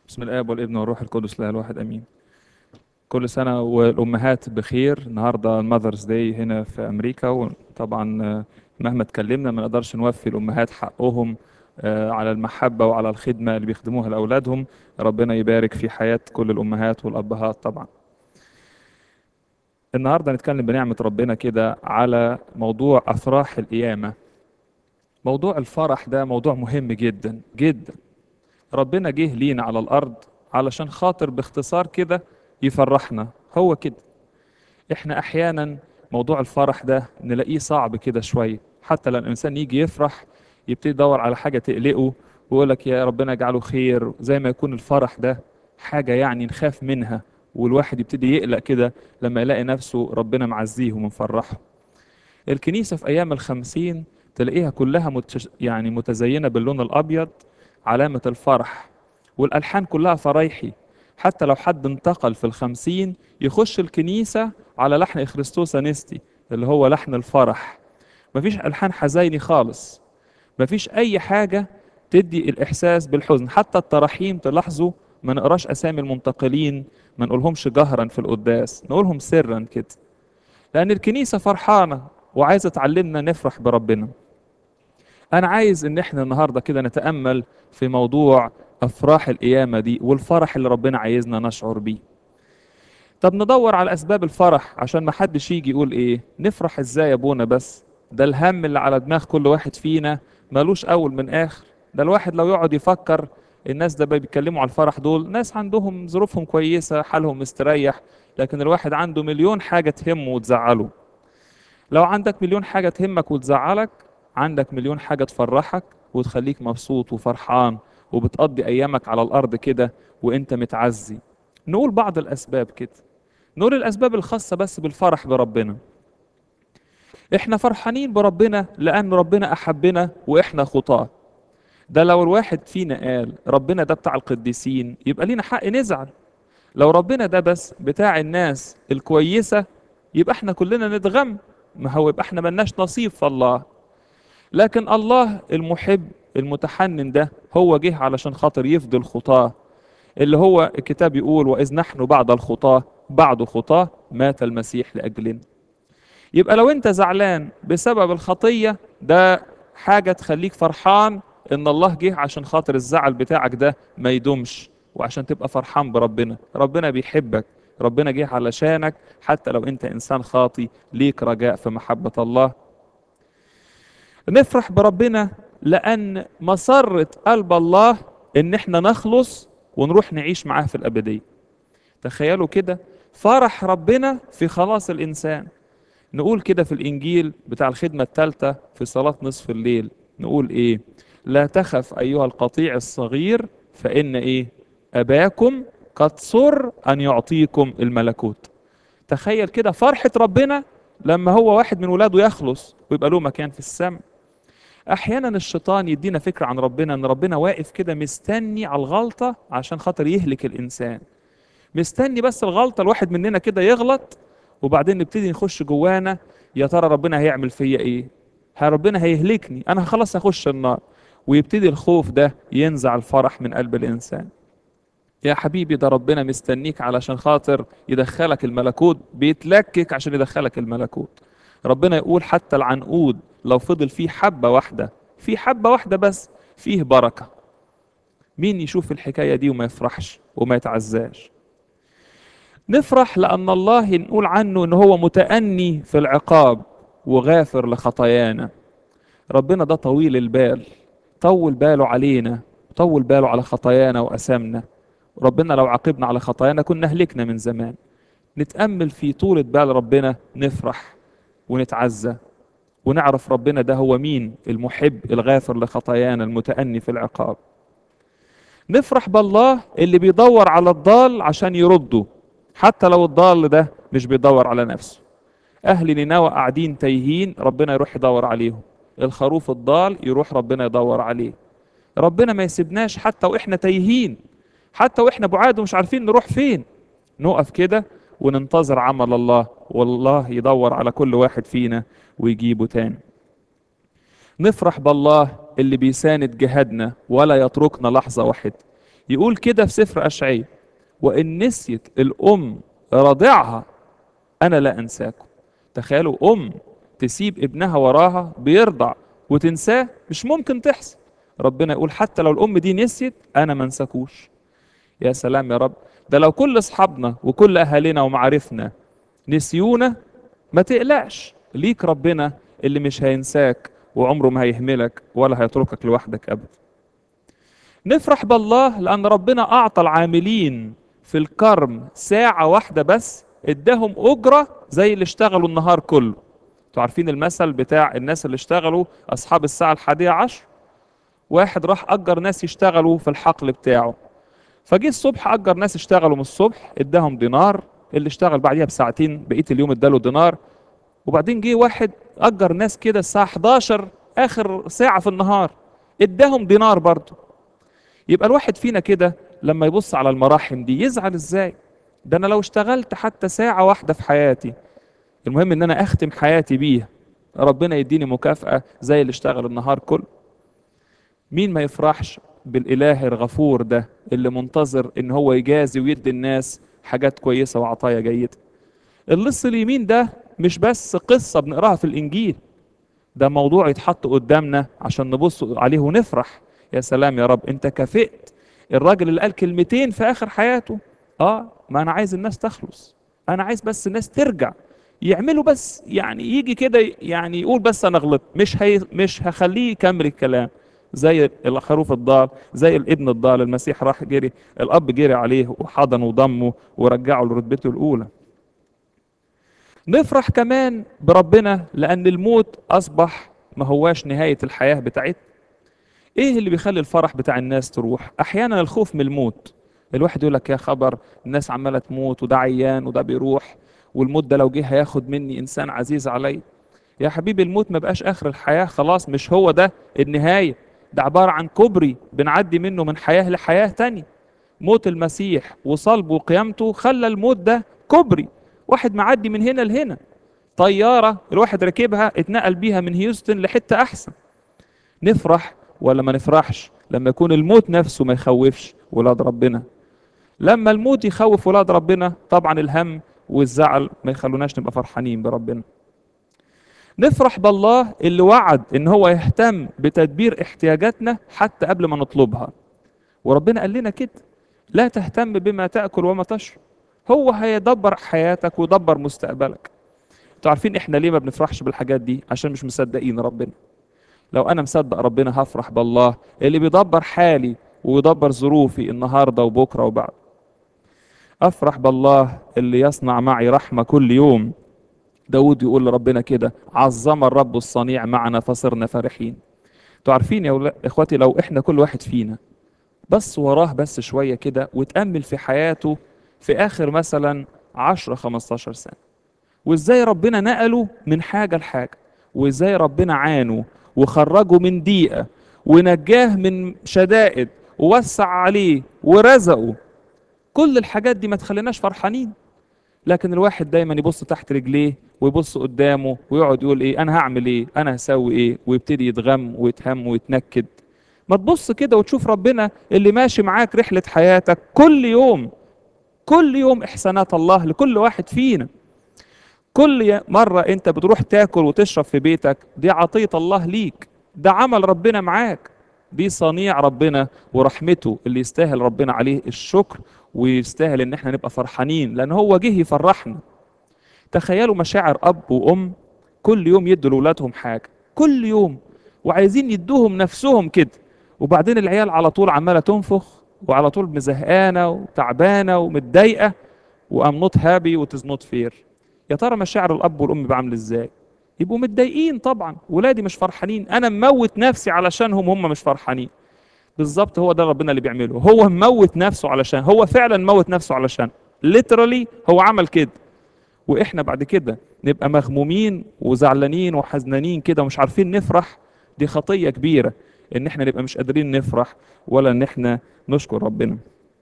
بسم الآب والابن والروح القدس لا الواحد امين. كل سنه والامهات بخير. النهارده المذرز داي هنا في امريكا، وطبعا مهما اتكلمنا ما نقدرش نوفي الامهات حقهم على المحبه وعلى الخدمه اللي بيخدموها لاولادهم. ربنا يبارك في حياه كل الامهات والابهات طبعا. النهارده نتكلم بنعمه ربنا كده على موضوع افراح القيامه. موضوع الفرح ده موضوع مهم جدا جدا. ربنا جه لينا على الأرض علشان خاطر باختصار كده يفرحنا. هو كده. احنا أحيانا موضوع الفرح ده نلاقيه صعب كده شوية، حتى لما الإنسان يجي يفرح يبتدي يدور على حاجة تقلقه ويقول لك يا ربنا يجعله خير، زي ما يكون الفرح ده حاجة يعني نخاف منها، والواحد يبتدي يقلق كده لما يلاقي نفسه ربنا معزيه ومفرحه. الكنيسة في أيام الخمسين تلاقيها كلها يعني متزينة باللون الأبيض، علامة الفرح، والألحان كلها فرايحي. حتى لو حد انتقل في الخمسين يخش الكنيسة على لحن إخريستوس أنستي اللي هو لحن الفرح. مفيش ألحان حزيني خالص، مفيش أي حاجة تدي الإحساس بالحزن. حتى التراحيم تلاحظوا ما نقراش أسامي المنتقلين، ما نقولهمش جهرا في القداس، نقولهم سرا كده، لأن الكنيسة فرحانة وعايزة تعلمنا نفرح بربنا. أنا عايز إن إحنا النهاردة كده نتأمل في موضوع أفراح القيامة دي والفرح اللي ربنا عايزنا نشعر بيه. طب ندور على أسباب الفرح عشان ما حدش يجي يقول إيه نفرح إزاي يا أبونا، بس ده الهم اللي على دماغ كل واحد فينا ملوش أول من آخر. ده الواحد لو يقعد يفكر، الناس ده بيتكلموا على الفرح دول ناس عندهم ظروفهم كويسة حالهم مستريح، لكن الواحد عنده مليون حاجة تهمه وتزعله. لو عندك مليون حاجة تهمك وتزعلك، عندك مليون حاجة تفرحك وتخليك مبسوط وفرحان وبتقضي أيامك على الأرض كده وإنت متعزي. نقول بعض الأسباب كده، نقول الأسباب الخاصة بس بالفرح بربنا. إحنا فرحانين بربنا لأن ربنا أحبنا وإحنا خطاة. ده لو الواحد فينا قال ربنا ده بتاع القديسين يبقى لينا حق نزعل. لو ربنا ده بس بتاع الناس الكويسة يبقى احنا كلنا نتغم، ما هو يبقى احنا ملناش نصيب في الله. لكن الله المحب المتحنن ده هو جه علشان خاطر يفدي الخطاة، اللي هو الكتاب يقول وإذ نحن بعد الخطاة بعد خطاة مات المسيح لأجلنا. يبقى لو انت زعلان بسبب الخطية ده حاجة تخليك فرحان ان الله جه عشان خاطر الزعل بتاعك ده ما يدومش، وعشان تبقى فرحان بربنا. ربنا بيحبك، ربنا جه علشانك، حتى لو انت انسان خاطي ليك رجاء في محبة الله. نفرح بربنا لأن مسرة قلب الله إن إحنا نخلص ونروح نعيش معاه في الأبدية. تخيلوا كده فرح ربنا في خلاص الإنسان. نقول كده في الإنجيل بتاع الخدمة الثالثة في صلاة نصف الليل، نقول إيه؟ لا تخف أيها القطيع الصغير فإن إيه؟ أباكم قد سر أن يعطيكم الملكوت. تخيل كده فرحة ربنا لما هو واحد من ولاده يخلص ويبقى له مكان في السماء. احيانا الشيطان يدينا فكره عن ربنا ان ربنا واقف كده مستني على الغلطه عشان خاطر يهلك الانسان. مستني بس الغلطه، الواحد مننا كده يغلط وبعدين نبتدي نخش جوانا يا ترى ربنا هيعمل فيا ايه؟ ربنا هيهلكني، انا خلاص هخش النار. ويبتدي الخوف ده ينزع الفرح من قلب الانسان. يا حبيبي ده ربنا مستنيك علشان خاطر يدخلك الملكوت، بيتلكك عشان يدخلك الملكوت. ربنا يقول حتى العنقود لو فضل فيه حبة واحدة، في حبة واحدة بس فيه بركة. مين يشوف الحكاية دي وما يفرحش وما يتعزاش؟ نفرح لأن الله نقول عنه إن هو متأني في العقاب وغافر لخطايانا. ربنا ده طويل البال، طول باله علينا، طول باله على خطايانا وأثامنا. ربنا لو عاقبنا على خطايانا كنا هلكنا من زمان. نتأمل في طولة بال ربنا نفرح ونتعزى ونعرف ربنا ده هو مين، المحب الغافر لخطايانا المتأني في العقاب. نفرح بالله اللي بيدور على الضال عشان يرده، حتى لو الضال ده مش بيدور على نفسه. أهل نينوى قاعدين تايهين، ربنا يروح يدور عليهم. الخروف الضال يروح ربنا يدور عليه. ربنا ما يسيبناش حتى وإحنا تايهين، حتى وإحنا بعاد ومش عارفين نروح فين. نقف كده وننتظر عمل الله، والله يدور على كل واحد فينا ويجيبه تاني. نفرح بالله اللي بيساند جهادنا ولا يتركنا لحظة واحدة. يقول كده في سفر أشعياء: وإن نسيت الأم رضعها أنا لا أنساكم. تخيلوا أم تسيب ابنها وراها بيرضع وتنساه، مش ممكن تحصل. ربنا يقول حتى لو الأم دي نسيت أنا ما انساكوش. يا سلام يا رب، ده لو كل أصحابنا وكل أهالينا ومعارفنا نسيونا ما تقلقش، ليك ربنا اللي مش هينساك وعمره ما هيهملك ولا هيتركك لوحدك أبدا. نفرح بالله لأن ربنا أعطى العاملين في الكرم ساعة واحدة بس، اداهم أجرة زي اللي اشتغلوا النهار كله. انتوا عارفين المثل بتاع الناس اللي اشتغلوا أصحاب الساعة 11؟ واحد راح أجر ناس يشتغلوا في الحقل بتاعه، فجه الصبح أجر ناس يشتغلوا من الصبح اداهم دينار، اللي اشتغل بعديها بساعتين بقية اليوم اداله دينار. وبعدين جه واحد أجر ناس كده الساعة 11 آخر ساعة في النهار، اداهم دينار برضه. يبقى الواحد فينا كده لما يبص على المراحم دي يزعل ازاي؟ ده انا لو اشتغلت حتى ساعة واحدة في حياتي، المهم ان انا اختم حياتي بيها، ربنا يديني مكافأة زي اللي اشتغل النهار كله. مين ما يفرحش بالاله الغفور ده اللي منتظر ان هو يجازي ويدي الناس حاجات كويسة وعطايا جيدة؟ اللص اليمين ده مش بس قصة بنقراها في الانجيل، ده موضوع يتحط قدامنا عشان نبص عليه ونفرح. يا سلام يا رب، انت كافئت الراجل اللي قال كلمتين في اخر حياته. ما انا عايز الناس تخلص، انا عايز بس الناس ترجع يعملوا، بس يعني يجي كده يعني يقول بس انا غلطت، مش هخليه يكمل الكلام. زي الخروف الضال، زي الابن الضال، المسيح راح جري، الاب جري عليه وحضنه وضمه ورجعه لرتبته الاولى. نفرح كمان بربنا لأن الموت أصبح ما هواش نهاية الحياة بتاعتنا. إيه اللي بيخلي الفرح بتاع الناس تروح؟ أحيانا الخوف من الموت. الواحد يقول لك يا خبر، الناس عمالة تموت وده عيان وده بيروح، والموت ده لو جه هياخد مني إنسان عزيز علي. يا حبيبي الموت ما بقاش آخر الحياة خلاص، مش هو ده النهاية، ده عبارة عن كوبري بنعدي منه من حياة لحياة تانية. موت المسيح وصلبه وقيامته خلى الموت ده كوبري، واحد معدي من هنا لهنا. طيارة الواحد ركبها اتنقل بيها من هيوستن لحتة أحسن. نفرح ولا ما نفرحش لما يكون الموت نفسه ما يخوفش ولاد ربنا؟ لما الموت يخوف ولاد ربنا طبعا الهم والزعل ما يخلوناش نبقى فرحانين بربنا. نفرح بالله اللي وعد ان هو يهتم بتدبير احتياجاتنا حتى قبل ما نطلبها. وربنا قال لنا كده: لا تهتم بما تأكل وما تشرب، هو هيدبر حياتك ويدبر مستقبلك. انتوا عارفين احنا ليه ما بنفرحش بالحاجات دي؟ عشان مش مصدقين ربنا. لو انا مصدق ربنا هفرح بالله اللي بيدبر حالي ويدبر ظروفي النهارده وبكره وبعد. افرح بالله اللي يصنع معي رحمه كل يوم. داود يقول لربنا كده: عظم الرب الصنيع معنا فصرنا فرحين. انتوا عارفين يا اخواتي، لو احنا كل واحد فينا بس وراه بس شويه كده وتأمل في حياته في اخر مثلا 10 15 سنه، وازاي ربنا نقله من حاجة لحاجة، وازاي ربنا عانه وخرجه من ضيقة ونجاه من شدائد ووسع عليه ورزقه، كل الحاجات دي ما تخليناش فرحانين. لكن الواحد دايما يبص تحت رجليه ويبص قدامه ويقعد يقول ايه انا هعمل ايه، انا هسوي ايه، ويبتدي يتغم ويتهم ويتنكد. ما تبص كده وتشوف ربنا اللي ماشي معاك رحلة حياتك كل يوم، كل يوم احسانات الله لكل واحد فينا. كل مرة انت بتروح تاكل وتشرب في بيتك دي عطية الله ليك، ده عمل ربنا معاك، دي صنيع ربنا ورحمته اللي يستاهل ربنا عليه الشكر، ويستاهل ان احنا نبقى فرحانين لان هو جه يفرحنا. تخيلوا مشاعر اب وام كل يوم يدوا لاولادهم حاجة، كل يوم، وعايزين يدوهم نفسهم كده، وبعدين العيال على طول عمالة تنفخ وعلى طول مزهقانة وتعبانة ومتضايقة، وام نوت هابي وتز نوت فير. يا ترى مشاعر الاب والام بعمل ازاي؟ يبقوا متضايقين طبعا، ولادي مش فرحانين، انا مموت نفسي علشانهم هم مش فرحانين. بالظبط هو ده ربنا اللي بيعمله، هو مموت نفسه علشان، هو فعلا موت نفسه علشان، literally هو عمل كده. واحنا بعد كده نبقى مغمومين وزعلانين وحزنانين كده ومش عارفين نفرح. دي خطية كبيرة ان احنا نبقى مش قادرين نفرح ولا ان احنا نشكر ربنا.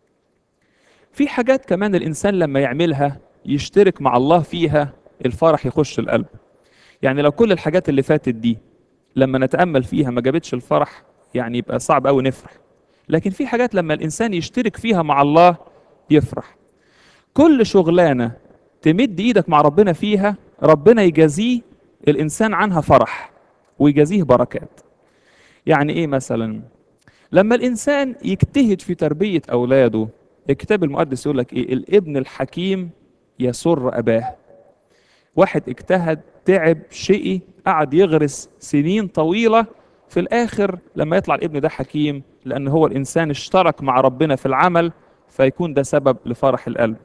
في حاجات كمان الإنسان لما يعملها يشترك مع الله فيها الفرح يخش القلب. يعني لو كل الحاجات اللي فاتت دي لما نتأمل فيها ما جابتش الفرح، يعني يبقى صعب قوي نفرح. لكن في حاجات لما الإنسان يشترك فيها مع الله يفرح. كل شغلانة تمد إيدك مع ربنا فيها ربنا يجازيه الإنسان عنها فرح ويجازيه بركات. يعني إيه مثلا؟ لما الإنسان يجتهد في تربية أولاده، الكتاب المقدس يقول لك إيه؟ الابن الحكيم يسر أباه. واحد اجتهد، تعب، شقي، قعد يغرس سنين طويلة، في الآخر لما يطلع الابن ده حكيم، لأن هو الإنسان اشترك مع ربنا في العمل، فيكون ده سبب لفرح القلب.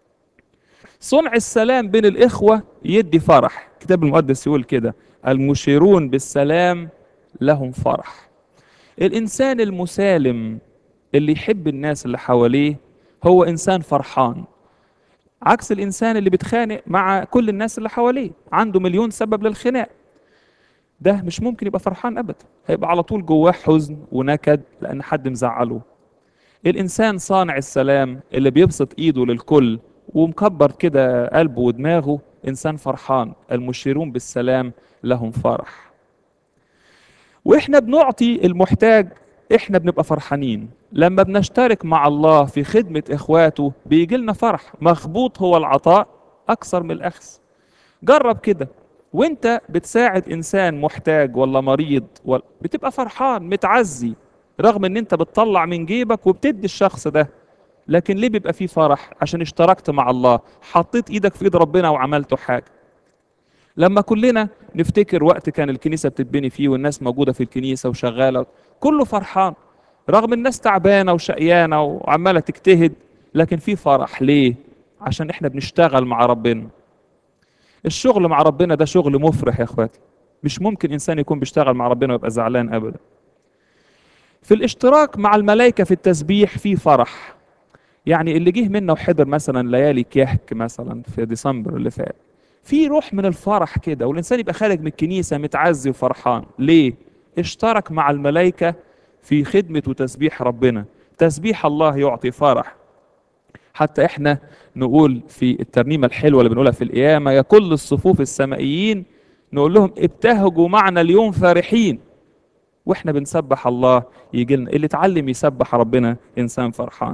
صنع السلام بين الإخوة يدي فرح. الكتاب المقدس يقول كده: المشيرون بالسلام لهم فرح. الإنسان المسالم اللي يحب الناس اللي حواليه هو إنسان فرحان، عكس الإنسان اللي بيتخانق مع كل الناس اللي حواليه، عنده مليون سبب للخناق، ده مش ممكن يبقى فرحان أبدا، هيبقى على طول جواه حزن ونكد لأن حد مزعله. الإنسان صانع السلام اللي بيبسط إيده للكل ومكبر كده قلبه ودماغه إنسان فرحان. المشيرون بالسلام لهم فرح. وإحنا بنعطي المحتاج إحنا بنبقى فرحانين. لما بنشترك مع الله في خدمة إخواته بيجي لنا فرح. مخبوط هو العطاء أكثر من الأخذ. جرب كده، وانت بتساعد انسان محتاج ولا مريض بتبقى فرحان متعزي، رغم ان انت بتطلع من جيبك وبتدي الشخص ده، لكن ليه بيبقى فيه فرح؟ عشان اشتركت مع الله، حطيت ايدك في ايد ربنا وعملته حاجة. لما كلنا نفتكر وقت كان الكنيسة بتتبني فيه والناس موجودة في الكنيسة وشغالة، كله فرحان، رغم الناس تعبانة وشقيانة وعمالة تجتهد، لكن في فرح. ليه؟ عشان احنا بنشتغل مع ربنا. الشغل مع ربنا ده شغل مفرح يا اخواتي، مش ممكن انسان يكون بيشتغل مع ربنا ويبقى زعلان ابدا. في الاشتراك مع الملائكه في التسبيح في فرح. يعني اللي جه منا وحضر مثلا ليالي كيهك مثلا في ديسمبر اللي فات، في روح من الفرح كده، والانسان يبقى خارج من الكنيسه متعزي وفرحان. ليه؟ اشترك مع الملائكه في خدمه وتسبيح ربنا. تسبيح الله يعطي فرح. حتى احنا نقول في الترنيمة الحلوة اللي بنقولها في القيامة: يا كل الصفوف السمائيين، نقول لهم ابتهجوا معنا اليوم فرحين. واحنا بنسبح الله يجي لنا اللي اتعلم يسبح ربنا انسان فرحان.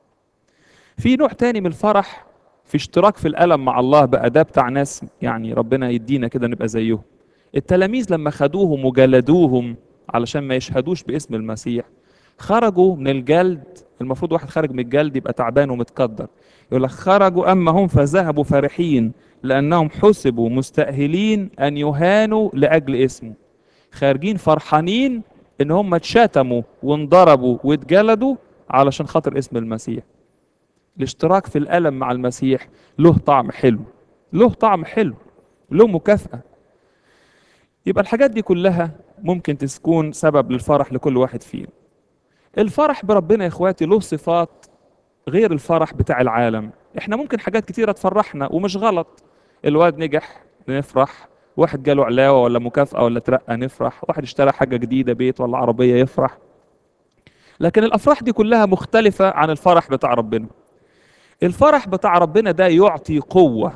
في نوع تاني من الفرح في اشتراك في الألم مع الله، بقى ده بتاع ناس يعني ربنا يدينا كده نبقى زيهم. التلاميذ لما خدوهم وجلدوهم علشان ما يشهدوش باسم المسيح، خرجوا من الجلد. المفروض واحد خارج من الجلد يبقى تعبان ومتقدر، يقول لك: خرجوا أما هم فذهبوا فرحين لأنهم حسبوا مستأهلين أن يهانوا لأجل اسمه. خارجين فرحانين إن هم اتشتموا وانضربوا واتجلدوا علشان خاطر اسم المسيح. الاشتراك في الألم مع المسيح له طعم حلو، له طعم حلو، له مكافأة. يبقى الحاجات دي كلها ممكن تكون سبب للفرح لكل واحد فينا. الفرح بربنا يا اخواتي له صفات غير الفرح بتاع العالم. احنا ممكن حاجات كتيرة تفرحنا ومش غلط. الواد نجح نفرح، واحد جاله علاوة ولا مكافأة ولا ترقى نفرح، واحد اشترى حاجة جديدة بيت ولا عربية يفرح. لكن الأفراح دي كلها مختلفة عن الفرح بتاع ربنا. الفرح بتاع ربنا ده يعطي قوة،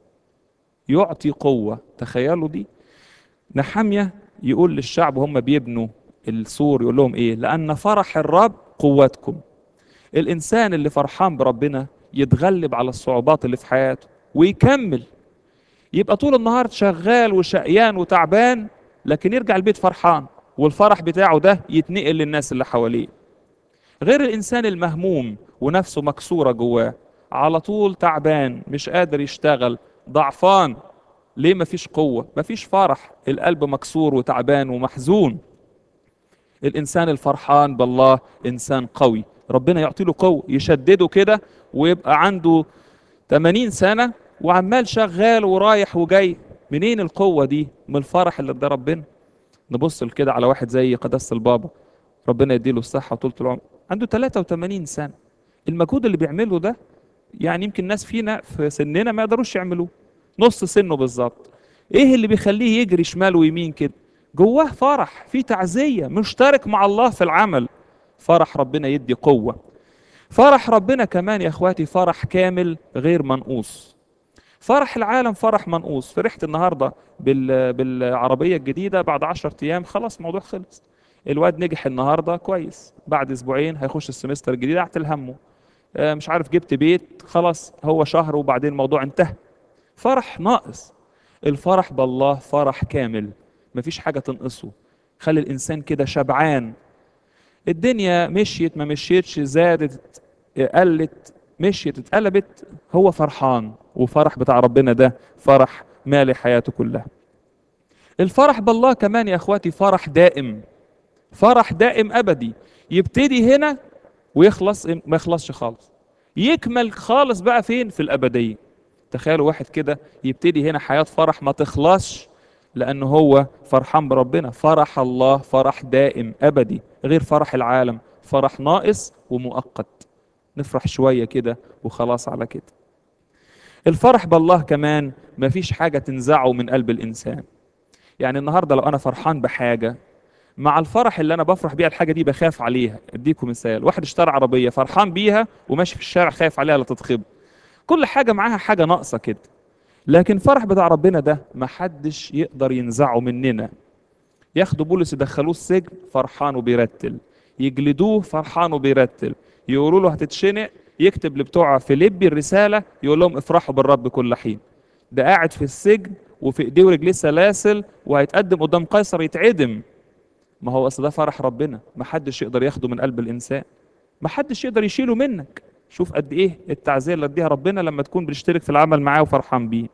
يعطي قوة. تخيلوا دي، نحمية يقول للشعب هم بيبنوا السور، يقول لهم ايه؟ لأن فرح الرب قوتكم. الإنسان اللي فرحان بربنا يتغلب على الصعوبات اللي في حياته ويكمل. يبقى طول النهار شغال وشقيان وتعبان، لكن يرجع البيت فرحان، والفرح بتاعه ده يتنقل للناس اللي حواليه. غير الإنسان المهموم ونفسه مكسورة جواه، على طول تعبان، مش قادر يشتغل، ضعفان. ليه؟ مفيش قوة، مفيش فرح، القلب مكسور وتعبان ومحزون. الإنسان الفرحان بالله إنسان قوي، ربنا يعطي له قوة يشدده كده، ويبقى عنده 80 سنة وعمال شغال ورايح وجاي. منين القوة دي؟ من الفرح اللي ادى ربنا. نبص كده على واحد زي قداسة البابا، ربنا يديله الصحة وطولة العمر، عنده 83 سنة. المجهود اللي بيعمله ده يعني يمكن ناس فينا في سننا ما يقدروش يعملوه، نص سنه بالظبط. ايه اللي بيخليه يجري شمال ويمين كده؟ جواه فرح، في تعزية، مشترك مع الله في العمل. فرح ربنا يدي قوة. فرح ربنا كمان يا اخواتي فرح كامل غير منقوص. فرح العالم فرح منقوص. فرحت النهارده بالعربية الجديدة، بعد 10 ايام خلاص الموضوع خلص. الواد نجح النهارده كويس، بعد اسبوعين هيخش السمستر الجديد اعتل همه. مش عارف جبت بيت، خلاص هو شهر وبعدين الموضوع انتهى. فرح ناقص. الفرح بالله فرح كامل، مفيش حاجة تنقصه. خلي الإنسان كده شبعان. الدنيا مشيت ما مشيتش، زادت قلت مشيت اتقلبت، هو فرحان. وفرح بتاع ربنا ده فرح مالي حياته كلها. الفرح بالله كمان يا اخواتي فرح دائم، فرح دائم ابدي. يبتدي هنا ويخلص ما يخلصش خالص، يكمل خالص بقى فين؟ في الابديه. تخيلوا واحد كده يبتدي هنا حياه فرح ما تخلصش، لانه هو فرحان بربنا. فرح الله فرح دائم ابدي، غير فرح العالم فرح ناقص ومؤقت، نفرح شويه كده وخلاص على كده. الفرح بالله كمان مفيش حاجه تنزعه من قلب الانسان. يعني النهارده لو انا فرحان بحاجه، مع الفرح اللي انا بفرح بيها الحاجه دي بخاف عليها. اديكم مثال، واحد اشترى عربيه فرحان بيها وماشي في الشارع خايف عليها لا تتخبط. كل حاجه معاها حاجه ناقصه كده. لكن فرح بتاع ربنا ده ما حدش يقدر ينزعه مننا. ياخدوا بولس يدخلوه السجن فرحان وبيرتل، يجلدوه فرحان وبيرتل، يقولوا له هتتشنق، يكتب لبتوع فيليبي الرساله يقول لهم افرحوا بالرب كل حين. ده قاعد في السجن وفي ايديه ورجليه سلاسل وهيتقدم قدام قيصر يتعدم. ما هو اصل ده فرح ربنا، ما حدش يقدر ياخده من قلب الانسان، ما حدش يقدر يشيله منك. شوف قد ايه التعزيه اللي اديها ربنا لما تكون بنشترك في العمل معاه وفرحان بيه.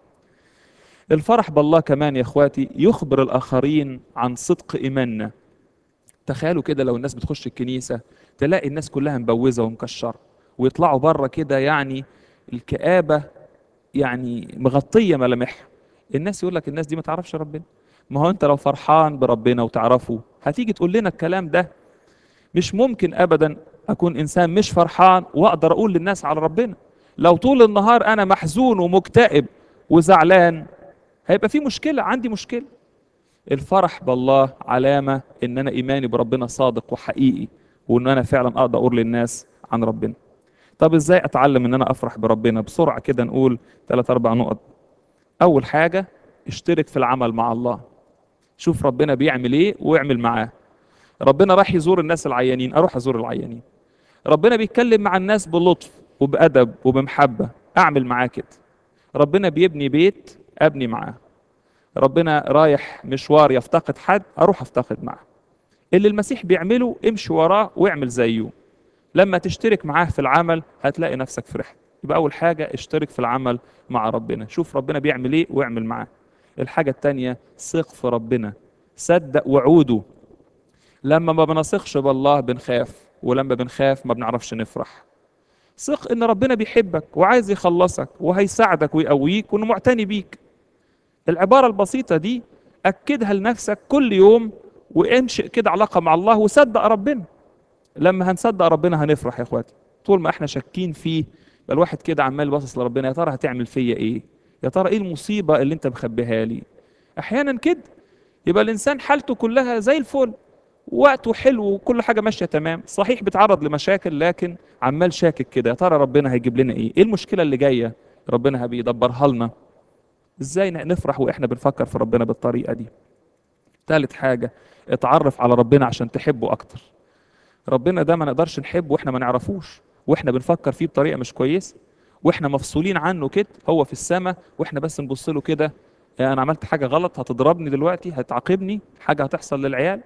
الفرح بالله كمان يا اخواتي يخبر الاخرين عن صدق ايماننا. تخيلوا كده لو الناس بتخش الكنيسه تلاقي الناس كلها مبوزه ومكشره، ويطلعوا بره كده يعني الكآبه يعني مغطيه ملامحها. الناس يقول لك الناس دي ما تعرفش ربنا. ما هو انت لو فرحان بربنا وتعرفه هتيجي تقول لنا الكلام ده. مش ممكن ابدا اكون انسان مش فرحان واقدر اقول للناس على ربنا. لو طول النهار انا محزون ومكتئب وزعلان هيبقى في مشكلة، عندي مشكلة. الفرح بالله علامة ان انا ايماني بربنا صادق وحقيقي، وان انا فعلا اقدر اقول للناس عن ربنا. طب ازاي اتعلم ان انا افرح بربنا؟ بسرعة كده نقول 3 4 نقط. اول حاجة اشترك في العمل مع الله. شوف ربنا بيعمل ايه واعمل معاه. ربنا راح يزور الناس العيانين، اروح ازور العيانين. ربنا بيتكلم مع الناس بلطف وبأدب وبمحبة، أعمل معاه كده. ربنا بيبني بيت، أبني معاه. ربنا رايح مشوار يفتقد حد، أروح أفتقد معاه. اللي المسيح بيعمله امشي وراه واعمل زيه. لما تشترك معاه في العمل هتلاقي نفسك فرحت. يبقى أول حاجة اشترك في العمل مع ربنا، شوف ربنا بيعمل ايه واعمل معاه. الحاجة التانية ثق في ربنا، صدق وعوده. لما ما بنثقش بالله بنخاف، ولما بنخاف ما بنعرفش نفرح. ثق ان ربنا بيحبك وعايز يخلصك وهيساعدك ويقويك وانه معتني بيك. العبارة البسيطة دي اكدها لنفسك كل يوم، وانشئ كده علاقة مع الله وصدق ربنا. لما هنصدق ربنا هنفرح يا اخواتي. طول ما احنا شاكين فيه يبقى الواحد كده عمال باصص لربنا، يا ترى هتعمل فيا ايه؟ يا ترى ايه المصيبة اللي انت مخبيها لي؟ احيانا كده يبقى الانسان حالته كلها زي الفل، وقته حلو وكل حاجه ماشيه تمام، صحيح بيتعرض لمشاكل لكن عمال شاكك كده، يا ترى ربنا هيجيب لنا ايه؟ ايه المشكله اللي جايه؟ ربنا هيدبرها لنا. ازاي نفرح واحنا بنفكر في ربنا بالطريقه دي؟ ثالث حاجه اتعرف على ربنا عشان تحبه اكتر. ربنا ده ما نقدرش نحبه واحنا ما نعرفوش، واحنا بنفكر فيه بطريقه مش كويسه، واحنا مفصولين عنه كده. هو في السماء واحنا بس نبص له كده. انا عملت حاجه غلط هتضربني دلوقتي، هتعاقبني، حاجه هتحصل للعيال.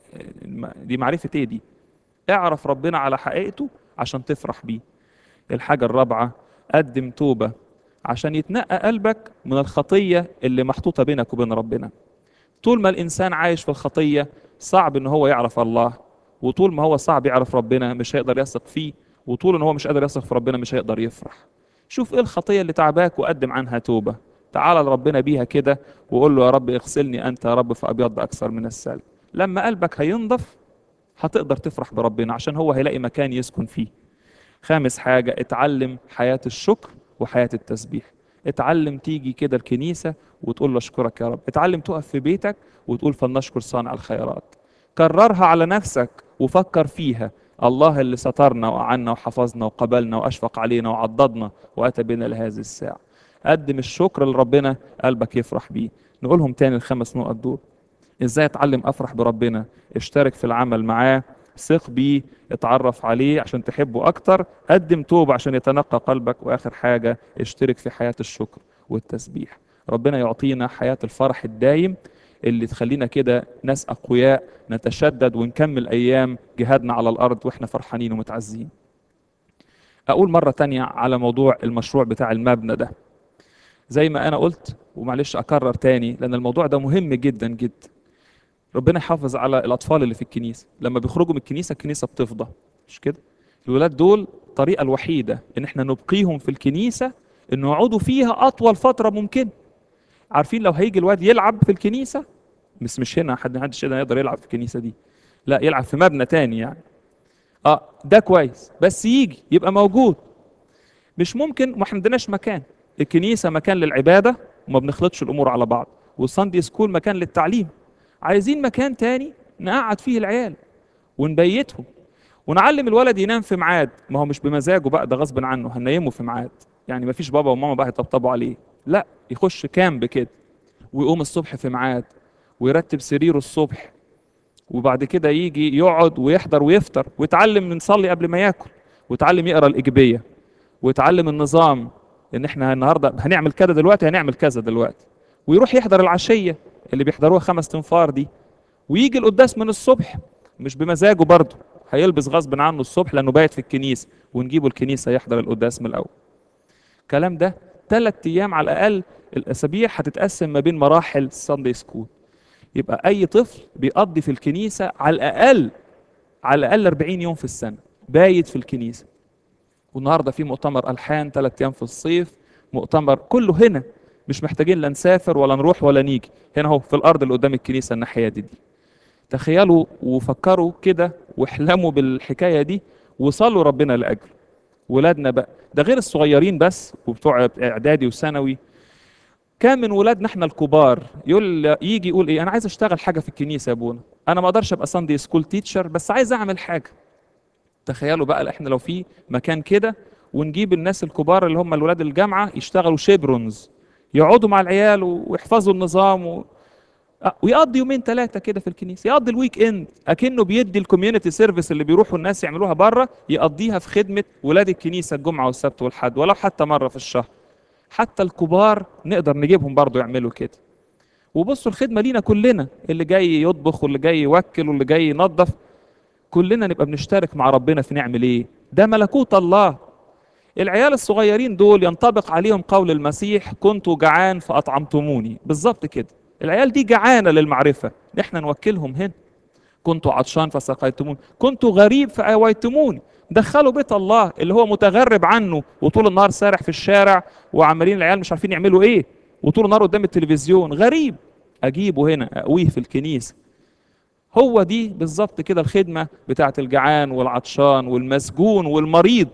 دي معرفة ايه دي؟ اعرف ربنا على حقيقته عشان تفرح بيه. الحاجة الرابعة قدم توبة عشان يتنقى قلبك من الخطية اللي محطوطة بينك وبين ربنا. طول ما الإنسان عايش في الخطية صعب إن هو يعرف الله، وطول ما هو صعب يعرف ربنا مش هيقدر يثق فيه، وطول إن هو مش قادر يثق في ربنا مش هيقدر يفرح. شوف إيه الخطية اللي تعباك وقدم عنها توبة. تعال لربنا بيها كده وقول له يا رب اغسلني أنت يا رب فأبيض أكثر من السلب. لما قلبك هينضف هتقدر تفرح بربنا عشان هو هيلاقي مكان يسكن فيه. خامس حاجة اتعلم حياة الشكر وحياة التسبيح. اتعلم تيجي كده الكنيسة وتقول له اشكرك يا رب. اتعلم تقف في بيتك وتقول فلنشكر صانع الخيرات. كررها على نفسك وفكر فيها. الله اللي سترنا وأعنا وحفظنا وقبلنا وأشفق علينا وعضدنا وأتى بنا لهذه الساعة. قدم الشكر لربنا قلبك يفرح بيه. نقولهم تاني ال5 نقط دول. ازاي اتعلم افرح بربنا؟ اشترك في العمل معاه، ثق بيه، اتعرف عليه عشان تحبه اكتر، قدم توبة عشان يتنقى قلبك، واخر حاجة اشترك في حياة الشكر والتسبيح. ربنا يعطينا حياة الفرح الدايم اللي تخلينا كده ناس اقوياء، نتشدد ونكمل ايام جهادنا على الارض واحنا فرحانين ومتعزين. اقول مرة تانية على موضوع المشروع بتاع المبنى ده. زي ما انا قلت ومعلش اكرر تاني لان الموضوع ده مهم جدا جدا. ربنا يحافظ على الاطفال اللي في الكنيسه، لما بيخرجوا من الكنيسه الكنيسه بتفضى، مش كده؟ الولاد دول الطريقه الوحيده ان احنا نبقيهم في الكنيسه ان يقعدوا فيها اطول فتره ممكن. عارفين لو هيجي الواد يلعب في الكنيسه، بس مش هنا، محدش هنا يقدر يلعب في الكنيسه دي، لا يلعب في مبنى تاني يعني، ده كويس، بس يجي يبقى موجود. مش ممكن، ما احنا عندناش مكان. الكنيسه مكان للعباده وما بنخلطش الامور على بعض، والساندي سكول مكان للتعليم. عايزين مكان تاني نقعد فيه العيال ونبيتهم ونعلم الولد ينام في ميعاد. ما هو مش بمزاجه بقى، ده غصب عنه، هننيمه في ميعاد. يعني ما فيش بابا وماما بقى يطبطبوا عليه، لا، يخش كامب كده ويقوم الصبح في ميعاد ويرتب سريره الصبح، وبعد كده يجي يقعد ويحضر ويفطر ويتعلم نصلي قبل ما ياكل، ويتعلم يقرا الايجابيه، ويتعلم النظام، ان احنا النهارده هنعمل كذا دلوقتي، هنعمل كذا دلوقتي، ويروح يحضر العشيه اللي بيحضروها 5 تنفار دي، ويجي القداس من الصبح. مش بمزاجه برضه، هيلبس غصب عنه الصبح لانه بايت في الكنيسه، ونجيبه الكنيسه يحضر القداس من الاول. الكلام ده 3 ايام على الاقل. الاسابيع هتتقسم ما بين مراحل ساندي سكول. يبقى اي طفل بيقضي في الكنيسه على الاقل، على الاقل 40 يوم في السنه بايت في الكنيسه. والنهارده في مؤتمر الحان 3 ايام في الصيف، مؤتمر كله هنا، مش محتاجين لا نسافر ولا نروح ولا نيجي، هنا اهو في الارض اللي قدام الكنيسه الناحيه دي. تخيلوا وفكروا كده واحلموا بالحكايه دي وصلوا ربنا لاجله. ولادنا بقى ده غير الصغيرين بس وبتوع اعدادي وثانوي، كان من ولادنا احنا الكبار يجي يقول ايه، انا عايز اشتغل حاجه في الكنيسه يا ابونا، انا ما اقدرش ابقى ساندي سكول تيتشر بس عايز اعمل حاجه. تخيلوا بقى احنا لو في مكان كده، ونجيب الناس الكبار اللي هم الولاد الجامعه يشتغلوا شيبرونز، يقعدوا مع العيال ويحفظوا النظام ويقضي يومين 3 كده في الكنيسه، يقضي الويك اند اكنه بيدي الكوميونتي سيرفيس اللي بيروحوا الناس يعملوها بره، يقضيها في خدمه ولاد الكنيسه الجمعه والسبت والحد، ولو حتى مره في الشهر. حتى الكبار نقدر نجيبهم برضه يعملوا كده. وبصوا الخدمه لينا كلنا، اللي جاي يطبخ واللي جاي يوكل واللي جاي ينظف، كلنا نبقى بنشترك مع ربنا في نعمل ايه. ده ملكوت الله. العيال الصغيرين دول ينطبق عليهم قول المسيح كنت جعان فأطعمتموني، بالظبط كده. العيال دي جعانة للمعرفة، احنا نوكلهم هنا. كنت عطشان فسقيتموني، كنت غريب فآويتموني. دخلوا بيت الله اللي هو متغرب عنه وطول النهار سارح في الشارع، وعمالين العيال مش عارفين يعملوا ايه، وطول النهار قدام التلفزيون، غريب، اجيبه هنا اقويه في الكنيسة. هو دي بالظبط كده الخدمة بتاعت الجعان والعطشان والمسجون والمريض.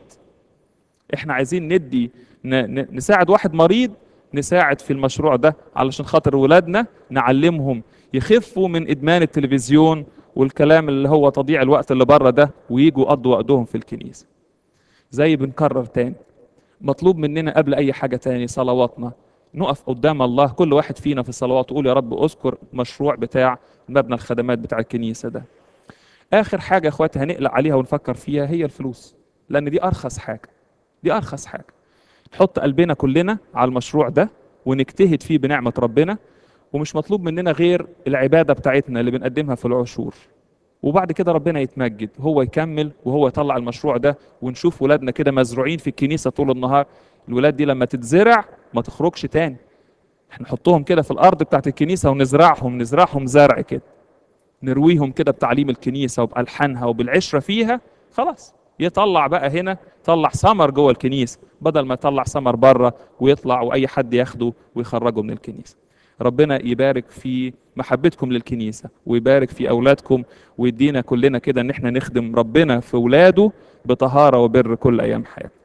احنا عايزين ندي نساعد واحد مريض، نساعد في المشروع ده علشان خاطر ولادنا نعلمهم يخفوا من ادمان التلفزيون والكلام اللي هو تضييع الوقت اللي بره ده، ويجوا يقضوا وقتهم في الكنيسة. زي بنكرر تاني، مطلوب مننا قبل اي حاجة تاني صلواتنا. نقف قدام الله كل واحد فينا في الصلوات وقول يا رب اذكر مشروع بتاع مبنى الخدمات بتاع الكنيسة ده. اخر حاجة يا اخواتي هنقلق عليها ونفكر فيها هي الفلوس، لان دي ارخص حاجة. دي ارخص حاجة. نحط قلبنا كلنا على المشروع ده ونجتهد فيه بنعمة ربنا، ومش مطلوب مننا غير العبادة بتاعتنا اللي بنقدمها في العشور. وبعد كده ربنا يتمجد، هو يكمل وهو يطلع المشروع ده، ونشوف ولادنا كده مزروعين في الكنيسة طول النهار. الولاد دي لما تتزرع ما تخرجش تاني، احنا نحطهم كده في الأرض بتاعت الكنيسة ونزرعهم زرع كده، نرويهم كده بتعليم الكنيسة وبألحانها وبالعشرة فيها، خلاص يطلع بقى هنا، طلع ثمر جوه الكنيسة بدل ما يطلع ثمر بره ويطلع وأي حد ياخده ويخرجه من الكنيسة. ربنا يبارك في محبتكم للكنيسة ويبارك في أولادكم، ويدينا كلنا كده إن احنا نخدم ربنا في أولاده بطهارة وبر كل أيام حياتنا.